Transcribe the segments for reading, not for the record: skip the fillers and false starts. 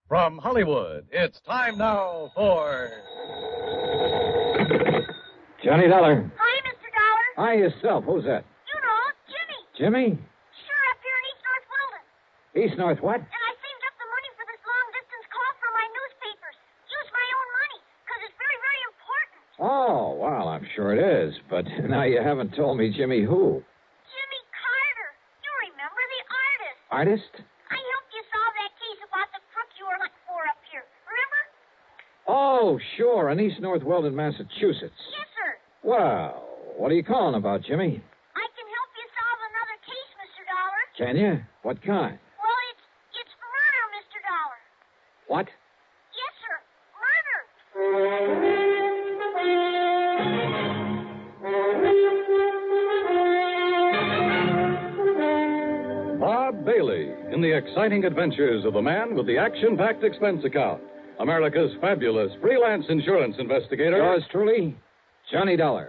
From Hollywood, it's time now for... Johnny Dollar. Hi, Mr. Dollar. Hi, yourself. Who's that? You know, Jimmy. Jimmy? Sure, up here in East North Weldon. East North what? And I saved up the money for this long-distance call for my newspapers. Use my own money, because it's very, very important. Oh, well, I'm sure it is. But now you haven't told me Jimmy who. Jimmy Carter. You remember the artist. Artist? I helped you solve that case about the crook you were looking for up here. Remember? Oh, sure, in East North Weldon, Massachusetts. Yes, sir. Well, what are you calling about, Jimmy? I can help you solve another case, Mr. Dollar. Can you? What kind? Well, it's murder, Mr. Dollar. What? Yes, sir. Murder. Bob Bailey in the exciting adventures of the man with the action-packed expense account. America's fabulous freelance insurance investigator. Yours truly, Johnny Dollar.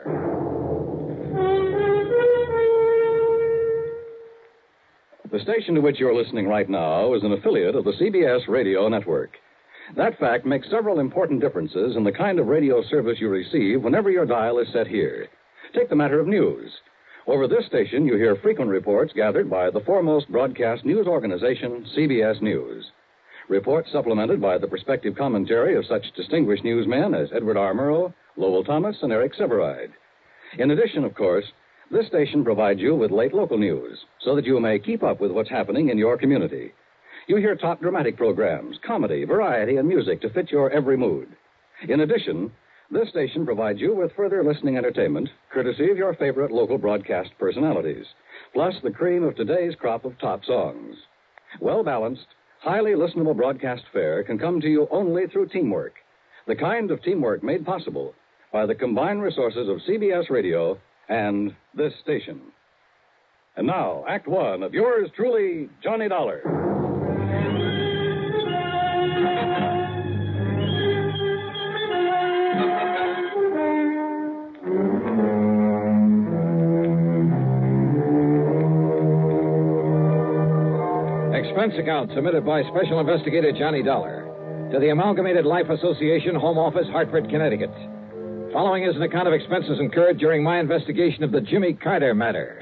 The station to which you're listening right now is an affiliate of the CBS radio network. That fact makes several important differences in the kind of radio service you receive whenever your dial is set here. Take the matter of news. Over this station, you hear frequent reports gathered by the foremost broadcast news organization, CBS News. Reports supplemented by the perspective commentary of such distinguished newsmen as Edward R. Murrow, Lowell Thomas, and Eric Severide. In addition, of course, this station provides you with late local news so that you may keep up with what's happening in your community. You hear top dramatic programs, comedy, variety, and music to fit your every mood. In addition, this station provides you with further listening entertainment, courtesy of your favorite local broadcast personalities, plus the cream of today's crop of top songs. Well-balanced, highly listenable broadcast fare can come to you only through teamwork, the kind of teamwork made possible by the combined resources of CBS Radio and this station. And now, Act One of yours truly, Johnny Dollar. Expense account submitted by Special Investigator Johnny Dollar to the Amalgamated Life Association, Home Office, Hartford, Connecticut. Following is an account of expenses incurred during my investigation of the Jimmy Carter matter.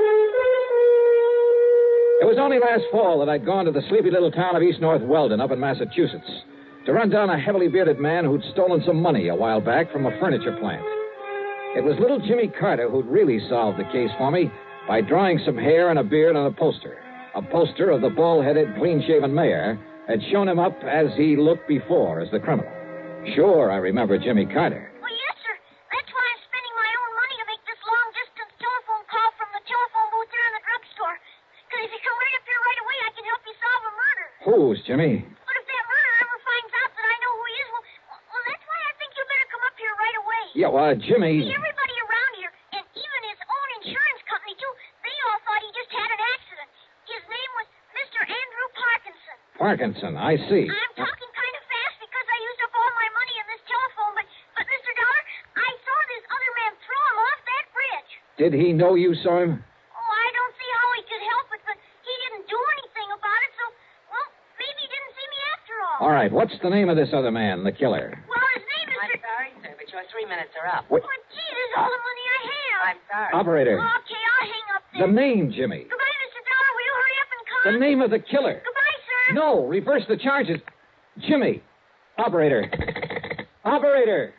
It was only last fall that I'd gone to the sleepy little town of East North Weldon up in Massachusetts to run down a heavily bearded man who'd stolen some money a while back from a furniture plant. It was little Jimmy Carter who'd really solved the case for me by drawing some hair and a beard on a poster. A poster of the bald-headed, clean-shaven mayor had shown him up as he looked before as the criminal. Sure, I remember Jimmy Carter. Well, yes, sir. That's why I'm spending my own money to make this long-distance telephone call from the telephone booth there in the drugstore. Because if you come right up here right away, I can help you solve a murder. Whose, Jimmy? But if that murderer ever finds out that I know who he is, well, that's why I think you better come up here right away. Yeah, Jimmy... See, everybody around here, and even his own insurance company, too, they all thought he just had an accident. His name was Mr. Andrew Parkinson. Parkinson, I see. I'm talking kind of fast because I used up all my money in this telephone, but Mr. Dollar, I saw this other man throw him off that bridge. Did he know you saw him? Oh, I don't see how he could help it, but he didn't do anything about it, so, well, maybe he didn't see me after all. All right, what's the name of this other man, the killer? Well, his name is... I'm sorry, sir, but your 3 minutes are up. What? Oh, gee, there's all the money I have. I'm sorry. Operator. Okay, I'll hang up then. The name, Jimmy. Goodbye, Mr. Dollar. Will you hurry up and come? The name of the killer. Goodbye, sir. No, reverse the charges. Jimmy. Operator. Operator.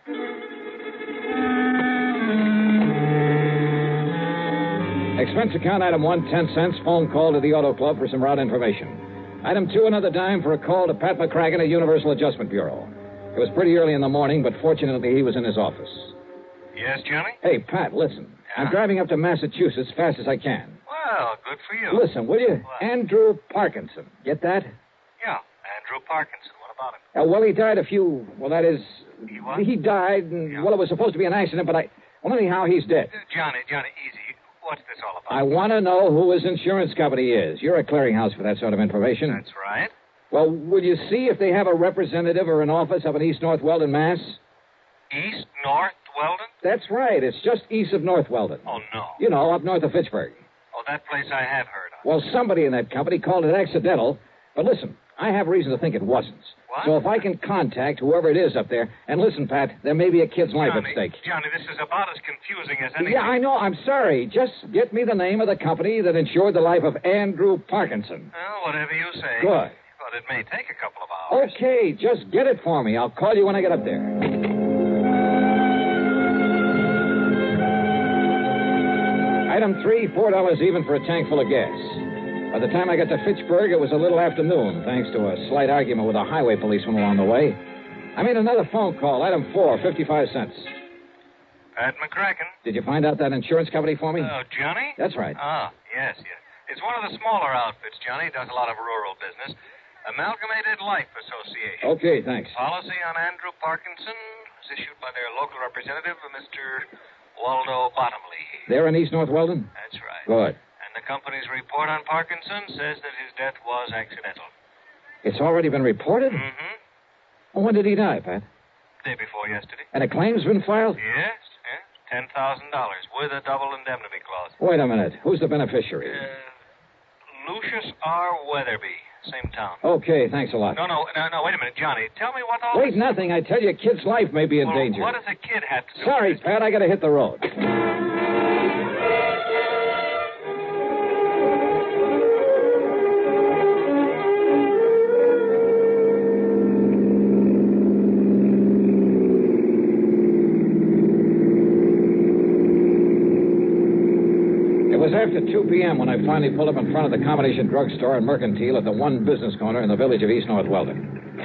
Expense account item 1, 10 cents. Phone call to the Auto Club for some route information. Item 2, another dime for a call to Pat McCracken at Universal Adjustment Bureau. It was pretty early in the morning, but fortunately he was in his office. Yes, Johnny? Hey, Pat, listen. Yeah? I'm driving up to Massachusetts as fast as I can. Well, good for you. Listen, will you? What? Andrew Parkinson. Get that? Yeah, Andrew Parkinson. What about him? Well, he died He what? He died, and, Yeah. well, it was supposed to be an accident, but well, anyhow, he's dead. Johnny, easy. What's this all about? I want to know who his insurance company is. You're a clearinghouse for that sort of information. That's right. Well, will you see if they have a representative or an office up in East North Weldon, Mass? East, North, Weldon? That's right. It's just east of North Weldon. Oh, no. You know, up north of Fitchburg. Oh, that place I have heard of. Well, somebody in that company called it accidental. But listen, I have reason to think it wasn't. What? So if I can contact whoever it is up there, and listen, Pat, there may be a kid's life at stake. Johnny, this is about as confusing as anything. Yeah, I know. I'm sorry. Just get me the name of the company that insured the life of Andrew Parkinson. Well, whatever you say. Good. But it may take a couple of hours. Okay, just get it for me. I'll call you when I get up there. Item 3, $4 even for a tank full of gas. By the time I got to Fitchburg, it was a little afternoon, thanks to a slight argument with a highway policeman along the way. I made another phone call. Item 4, 55 cents. Pat McCracken. Did you find out that insurance company for me? Oh, Johnny? That's right. Ah, yes. It's one of the smaller outfits, Johnny. Does a lot of rural business. Amalgamated Life Association. Okay, thanks. Policy on Andrew Parkinson was issued by their local representative, Mr. Waldo Bottomley. They're in East North Weldon? That's right. Good. And the company's report on Parkinson says that his death was accidental. It's already been reported? Mm-hmm. Well, when did he die, Pat? Day before yesterday. And a claim's been filed? Yes. $10,000 with a double indemnity clause. Wait a minute. Who's the beneficiary? Lucius R. Weatherby. Same town. Okay, thanks a lot. No, wait a minute, Johnny. Tell me what all Wait, nothing. I tell you, a kid's life may be in danger. What does a kid have to do Sorry, with this? Pat, I gotta hit the road. After 2 p.m. when I finally pulled up in front of the combination drugstore and mercantile at the one business corner in the village of East North Weldon.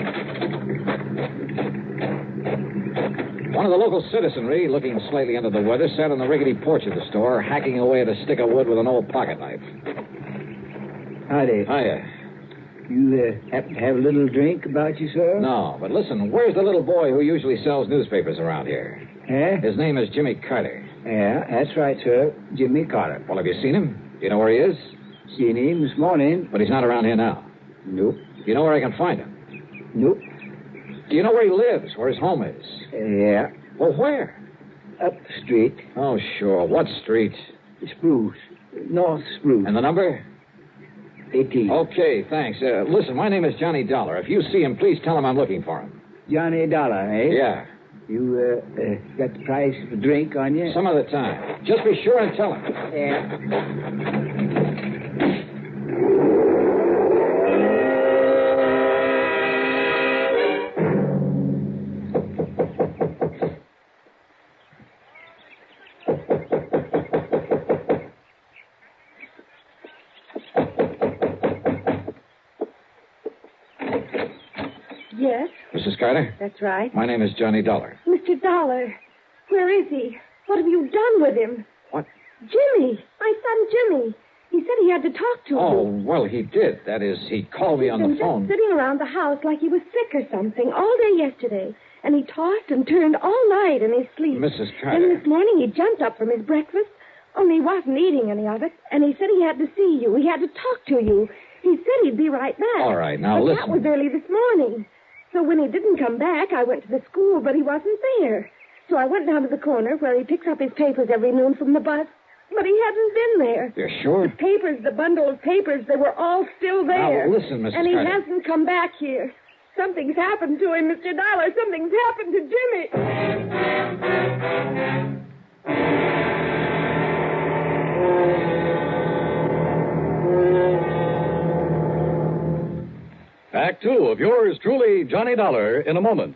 One of the local citizenry, looking slightly under the weather, sat on the rickety porch of the store, hacking away at a stick of wood with an old pocket knife. Howdy. Hiya. You happen to have a little drink about you, sir? No, but listen, where's the little boy who usually sells newspapers around here? Eh? His name is Jimmy Carter. Yeah, that's right, sir. Jimmy Carter. Well, have you seen him? Do you know where he is? Seen him this morning. But he's not around here now. Nope. Do you know where I can find him? Nope. Do you know where he lives, where his home is? Yeah. Well, where? Up the street. Oh, sure. What street? Spruce. North Spruce. And the number? 18. Okay, thanks. Listen, my name is Johnny Dollar. If you see him, please tell him I'm looking for him. Johnny Dollar, eh? Yeah. You, got the price of a drink on you? Some other time. Just be sure and tell him. Yeah. Yes, Mrs. Carter, that's right. my name is Johnny Dollar. Mr. Dollar, where is he? What have you done with him? What? Jimmy, my son Jimmy. He said he had to talk to Oh, you. well, he did. That is, he called me on the He's been phone. just sitting around the house like he was sick or something all day yesterday. And he tossed and turned all night in his sleep. Mrs. Then Carter. this morning he jumped up from his breakfast, only he wasn't eating any of it. And he said he had to see you. He had to talk to you. He said he'd be right back. All right, now but listen. that was early this morning. So when he didn't come back, I went to the school, but he wasn't there. So I went down to the corner where he picks up his papers every noon from the bus. But he hasn't been there. You're sure? The papers, the bundle of papers, they were all still there. Now, listen, Mrs. And he Carter. hasn't come back here. Something's happened to him, Mr. Dollar. Something's happened to Jimmy. Act 2 of yours truly, Johnny Dollar, in a moment.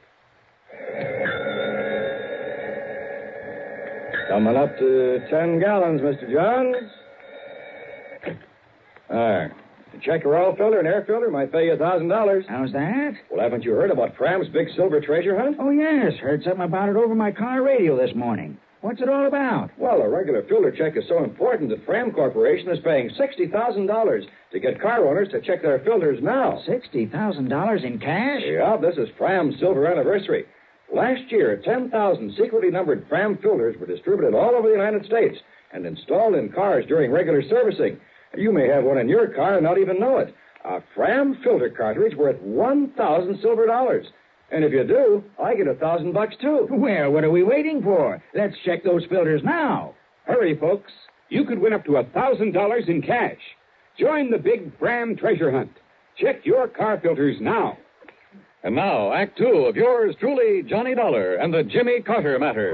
Coming up to 10 gallons, Mr. Johns. There. Check your oil filter and air filter might pay you $1,000. How's that? Well, haven't you heard about Fram's big silver treasure hunt? Oh, yes. Heard something about it over my car radio this morning. What's it all about? Well, a regular filter check is so important that Fram Corporation is paying $60,000 to get car owners to check their filters now. $60,000 in cash? Yeah, this is Fram's silver anniversary. Last year, 10,000 secretly numbered Fram filters were distributed all over the United States and installed in cars during regular servicing. You may have one in your car and not even know it. A Fram filter cartridge worth 1,000 silver dollars. And if you do, I get $1,000 too. Well, what are we waiting for? Let's check those filters now. Hurry, folks. You could win up to $1,000 in cash. Join the big Fram treasure hunt. Check your car filters now. And now, Act Two of yours truly, Johnny Dollar and the Jimmy Carter Matter.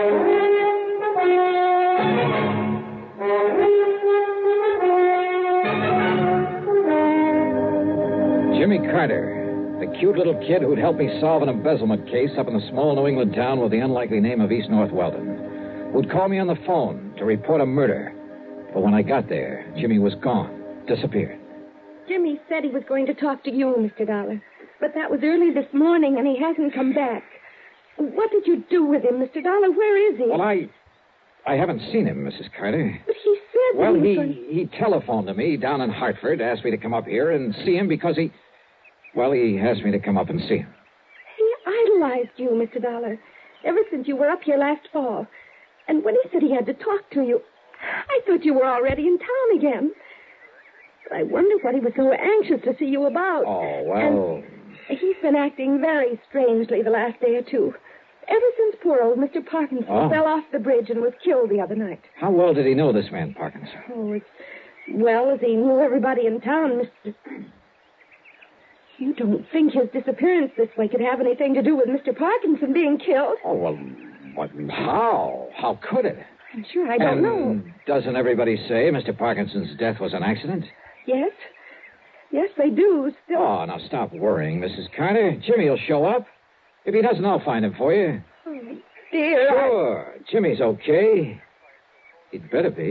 Jimmy Carter, the cute little kid who'd helped me solve an embezzlement case up in the small New England town with the unlikely name of East North Weldon, who'd call me on the phone to report a murder. But when I got there, Jimmy was gone, disappeared. Jimmy said he was going to talk to you, Mr. Dollar. But that was early this morning, and he hasn't come back. What did you do with him, Mr. Dollar? Where is he? Well, I haven't seen him, Mrs. Carter. But he said Well, that he telephoned to me down in Hartford, asked me to come up here and see him because he asked me to come up and see him. He idolized you, Mr. Dollar, ever since you were up here last fall. And when he said he had to talk to you, I thought you were already in town again. But I wonder what he was so anxious to see you about. Oh, well... And he's been acting very strangely the last day or two. Ever since poor old Mr. Parkinson fell off the bridge and was killed the other night. How well did he know this man, Parkinson? Oh, as well as he knew everybody in town, Mr. You don't think his disappearance this way could have anything to do with Mr. Parkinson being killed? Oh, well, what? How? How could it? I'm sure I don't know. Doesn't everybody say Mr. Parkinson's death was an accident? Yes. Yes, they do. Still... Oh, now stop worrying, Mrs. Carter. Jimmy'll show up. If he doesn't, I'll find him for you. Oh, dear. Sure. Jimmy's okay. He'd better be.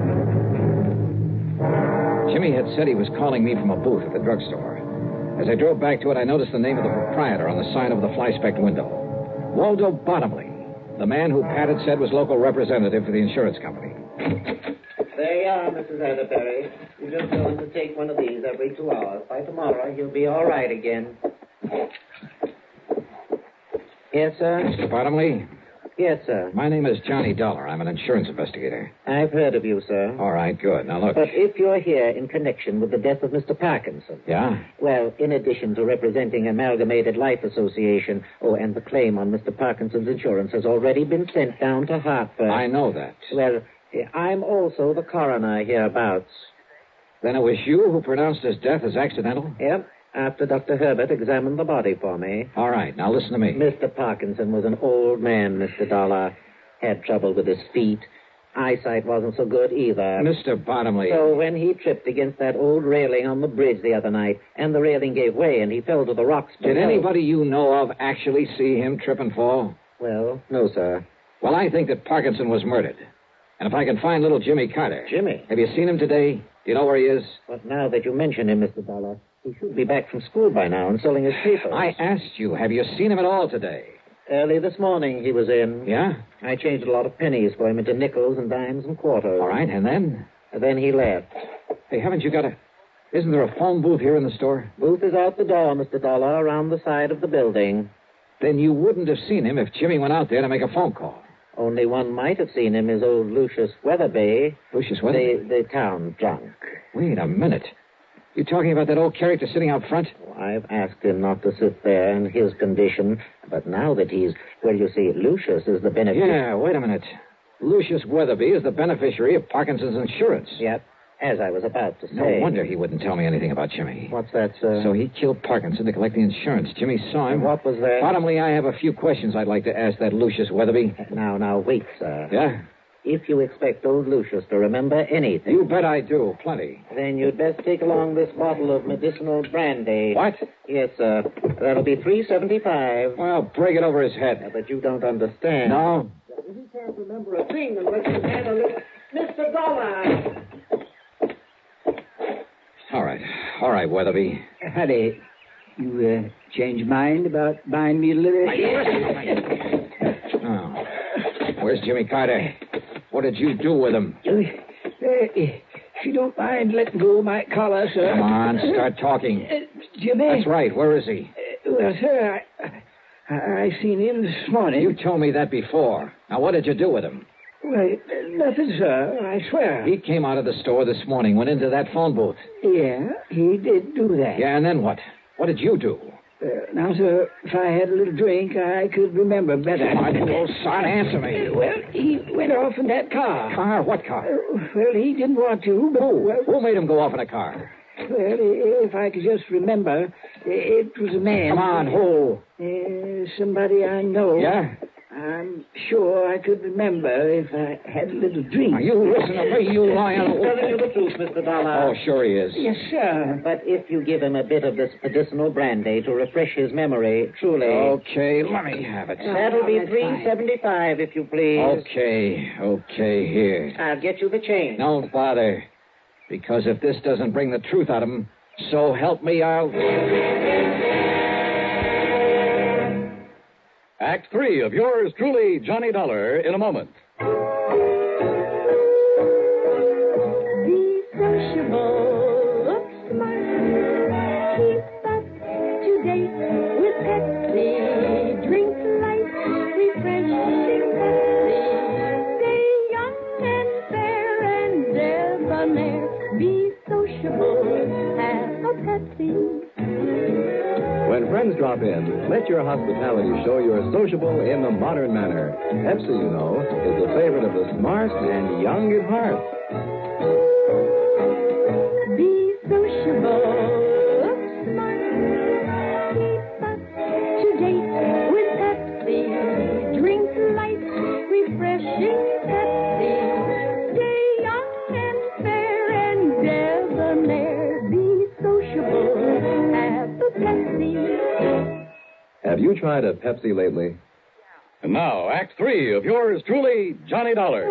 Jimmy had said he was calling me from a booth at the drugstore. As I drove back to it, I noticed the name of the proprietor on the sign over the fly-specked window. Waldo Bottomley, the man who Pat had said was local representative for the insurance company. There you are, Mrs. Atterbury. You just go in to take one of these every 2 hours. By tomorrow, you'll be all right again. Yes, sir? Mr. Bottomley? Yes, sir. My name is Johnny Dollar. I'm an insurance investigator. I've heard of you, sir. All right, good. Now, look. But if you're here in connection with the death of Mr. Parkinson... Yeah? Well, in addition to representing Amalgamated Life Association, and the claim on Mr. Parkinson's insurance has already been sent down to Hartford. I know that. Well, I'm also the coroner hereabouts. Then it was you who pronounced his death as accidental? Yep, after Dr. Herbert examined the body for me. All right, now listen to me. Mr. Parkinson was an old man, Mr. Dollar. Had trouble with his feet. Eyesight wasn't so good either. Mr. Bottomley. So when he tripped against that old railing on the bridge the other night, and the railing gave way and he fell to the rocks below... Did anybody you know of actually see him trip and fall? Well, no, sir. Well, I think that Parkinson was murdered. And if I can find little Jimmy Carter... Jimmy? Have you seen him today? Do you know where he is? But now that you mention him, Mr. Dollar, he should be back from school by now and selling his papers. I asked you, have you seen him at all today? Early this morning he was in. Yeah? I changed a lot of pennies for him into nickels and dimes and quarters. All right, and then? And then he left. Hey, haven't you got a... Isn't there a phone booth here in the store? Booth is out the door, Mr. Dollar, around the side of the building. Then you wouldn't have seen him if Jimmy went out there to make a phone call. Only one might have seen him is old Lucius Weatherby. Lucius Weatherby? The town drunk. Wait a minute. You talking about that old character sitting out front? Well, I've asked him not to sit there in his condition, but now that he's... Well, you see, Lucius is the beneficiary. Yeah, wait a minute. Lucius Weatherby is the beneficiary of Parkinson's insurance. Yep, as I was about to say. No wonder he wouldn't tell me anything about Jimmy. What's that, sir? So he killed Parkinson to collect the insurance. Jimmy saw him. And what was that? Bottomley, I have a few questions I'd like to ask that Lucius Weatherby. Now, wait, sir. Yeah? If you expect old Lucius to remember anything... You bet I do. Plenty. Then you'd best take along this bottle of medicinal brandy. What? Yes, sir. That'll be $3.75. Well, break it over his head. But you don't understand. No? He can't remember a thing unless you've had a little... Mr. Dollar! All right, Weatherby. Howdy. You changed your mind about buying me a little... Oh. Where's Jimmy Carter? What did you do with him? If you don't mind letting go of my collar, sir. Come on, start talking. Jimmy? That's right. Where is he? Well, sir, I seen him this morning. You told me that before. Now, what did you do with him? Well, nothing, sir. I swear. He came out of the store this morning, went into that phone booth. Yeah, he did do that. Yeah, and then what? What did you do? Now, sir, if I had a little drink, I could remember better. Come on, you old son, answer me. Well, he went off in that car. Car? What car? Well, he didn't want to, but... Who made him go off in a car? Well, if I could just remember, it was a man. Come on, who? Somebody I know. Yeah? I'm sure I could remember if I had a little drink. Now, you listen to me, you lion. He's telling you the truth, Mr. Dollar. Oh, sure he is. Yes, sir. But if you give him a bit of this medicinal brandy to refresh his memory, truly... Okay, let me have it. That'll be that's fine. $3.75, if you please. Okay, here. I'll get you the change. Don't bother. Because if this doesn't bring the truth out of him, so help me out. Act 3 of yours truly, Johnny Dollar, in a moment. Be sociable, look smart, keep up to date with Pepsi. Drink light, refreshing Pepsi. Stay young and fair and debonair. Be sociable, have a Pepsi. When friends drop in, let your hospitality show you're sociable in the modern manner. Pepsi, you know, is the favorite of the smart and young at heart. Be sociable, look smart, keep up to date with Pepsi. Drink light, refreshing Pepsi. Stay young and fair and debonair. Be sociable, have a Pepsi. Have you tried a Pepsi lately? And now, Act 3 of yours truly, Johnny Dollar.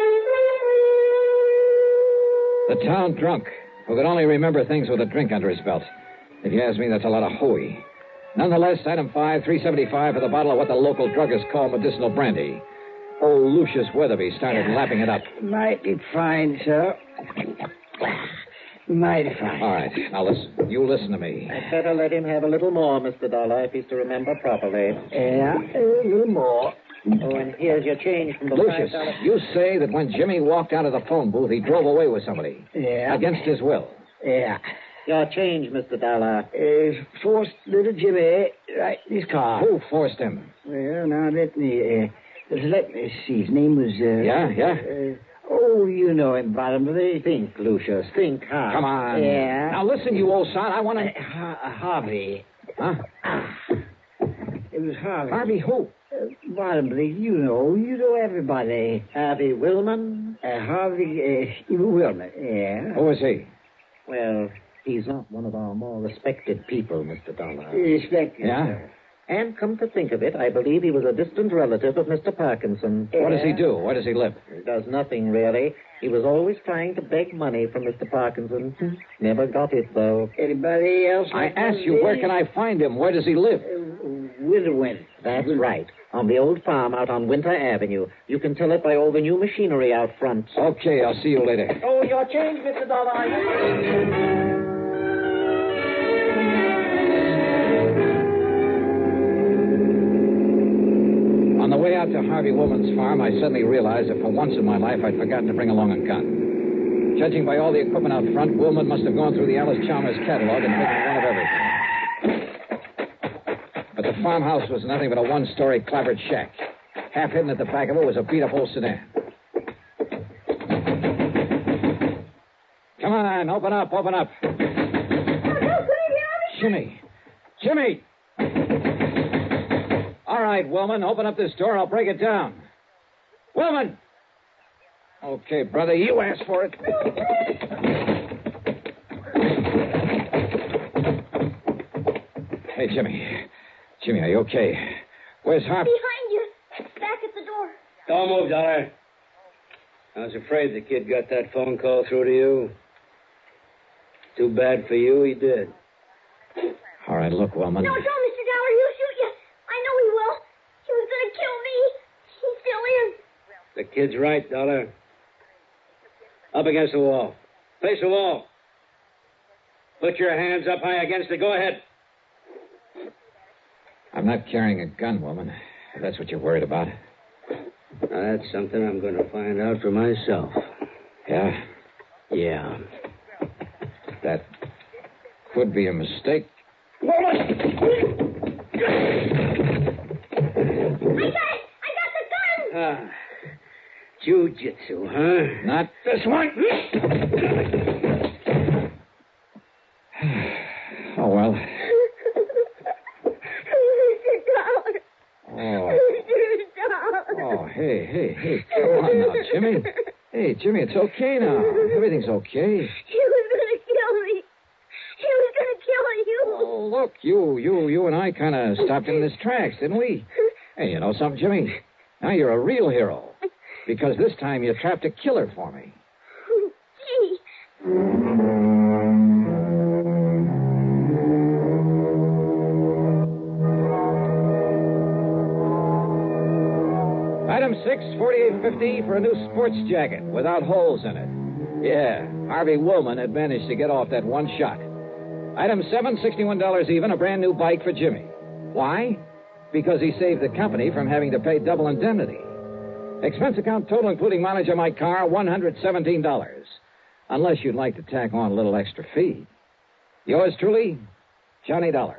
The town drunk, who could only remember things with a drink under his belt. If you ask me, that's a lot of hooey. Nonetheless, item 5, $3.75 for the bottle of what the local druggists call medicinal brandy. Old Lucius Weatherby started lapping it up. Mighty fine, sir. Mighty fine. All right, now listen. You listen to me. I'd better let him have a little more, Mr. Dollar, if he's to remember properly. Yeah, a little more. Oh, and here's your change from the Lucius, $5. you say that when Jimmy walked out of the phone booth, he drove away with somebody. Yeah. Against his will. Yeah. Your change, Mr. Dollar. Forced little Jimmy right in his car. Who forced him? Well, now let me see. His name was, Yeah? oh, you know him, Bottomley. Think, Lucius. Think hard. Come on. Yeah. Now listen, you old son. I want to... Harvey. Huh? It was Harvey. Harvey who? Bottomley, you know everybody. Harvey Willman? Harvey, Wilman, yeah. Who is he? Well, he's not one of our more respected people, Mr. Dollar. Respected. Yeah? And come to think of it, I believe he was a distant relative of Mr. Parkinson. What does he do? Where does he live? He does nothing, really. He was always trying to beg money from Mr. Parkinson. Never got it, though. Anybody else? I asked you, where can I find him? Where does he live? Witherwind. That's right. On the old farm out on Winter Avenue. You can tell it by all the new machinery out front. Okay, I'll see you later. Oh, your change, Mr. Dollar. On the way out to Harvey Woolman's farm, I suddenly realized that for once in my life I'd forgotten to bring along a gun. Judging by all the equipment out front, Woolman must have gone through the Alice Chalmers catalog and taken one of everything. But the farmhouse was nothing but a one-story clapboard shack. Half hidden at the back of it was a beat-up old sedan. Come on, open up. Jimmy! All right, Willman, open up this door. I'll break it down. Willman! Okay, brother, you asked for it. Hey, Jimmy. Jimmy, are you okay? Where's Harvey? Behind you. Back at the door. Don't move, Dollar. I was afraid the kid got that phone call through to you. Too bad for you, he did. All right, look, Willman. No, don't, Mr. Dollar. He'll shoot you. I know he will. He was going to kill me. He still is. The kid's right, Dollar. Up against the wall. Face the wall. Put your hands up high against it. Go ahead. I'm not carrying a gun, woman. If that's what you're worried about. Now, that's something I'm going to find out for myself. Yeah? Yeah. That could be a mistake. I got the gun! Jiu-jitsu, huh? Not this one. Hey, come on now, Jimmy. Hey, Jimmy, it's okay now. Everything's okay. He was going to kill me. He was going to kill you. Oh, look, you and I kind of stopped him in his tracks, didn't we? Hey, you know something, Jimmy? Now you're a real hero. Because this time you trapped a killer for me. Gee. Item 6, $48.50 for a new sports jacket without holes in it. Yeah, Harvey Woolman had managed to get off that one shot. Item 7, $61 even, a brand new bike for Jimmy. Why? Because he saved the company from having to pay double indemnity. Expense account total, including mileage on my car, $117. Unless you'd like to tack on a little extra fee. Yours truly, Johnny Dollar.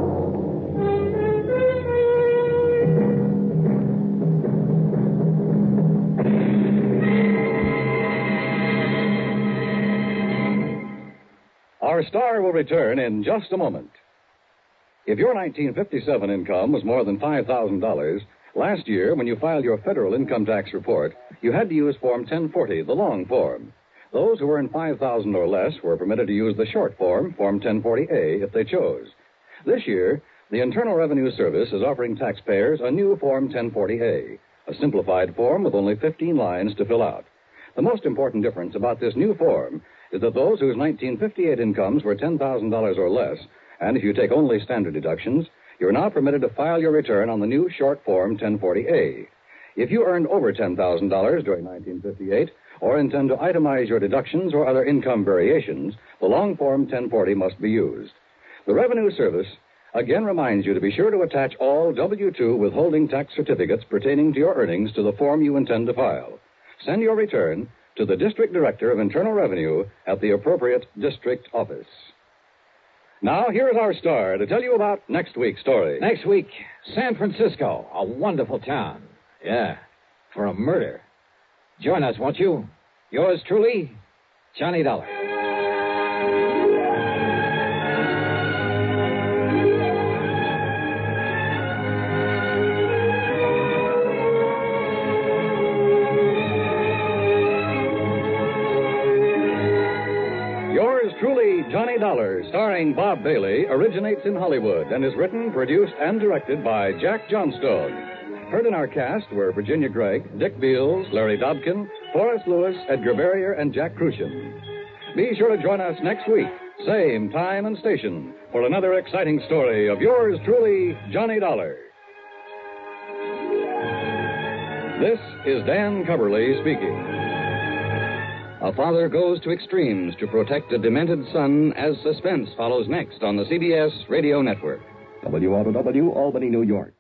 Our star will return in just a moment. If your 1957 income was more than $5,000, last year, when you filed your federal income tax report, you had to use Form 1040, the long form. Those who earned $5,000 or less were permitted to use the short form, Form 1040A, if they chose. This year, the Internal Revenue Service is offering taxpayers a new Form 1040A, a simplified form with only 15 lines to fill out. The most important difference about this new form is that those whose 1958 incomes were $10,000 or less, and if you take only standard deductions, you're now permitted to file your return on the new short form 1040A. If you earned over $10,000 during 1958 or intend to itemize your deductions or other income variations, the long form 1040 must be used. The Revenue Service again reminds you to be sure to attach all W-2 withholding tax certificates pertaining to your earnings to the form you intend to file. Send your return to the District Director of Internal Revenue at the appropriate district office. Now, here is our star to tell you about next week's story. Next week, San Francisco, a wonderful town. Yeah, for a murder. Join us, won't you? Yours truly, Johnny Dollar. Truly, Johnny Dollar, starring Bob Bailey, originates in Hollywood and is written, produced, and directed by Jack Johnstone. Heard in our cast were Virginia Gregg, Dick Beals, Larry Dobkin, Forrest Lewis, Edgar Barrier, and Jack Crucian. Be sure to join us next week, same time and station, for another exciting story of yours truly, Johnny Dollar. This is Dan Coverly speaking. A father goes to extremes to protect a demented son as suspense follows next on the CBS Radio Network. WROW, Albany, New York.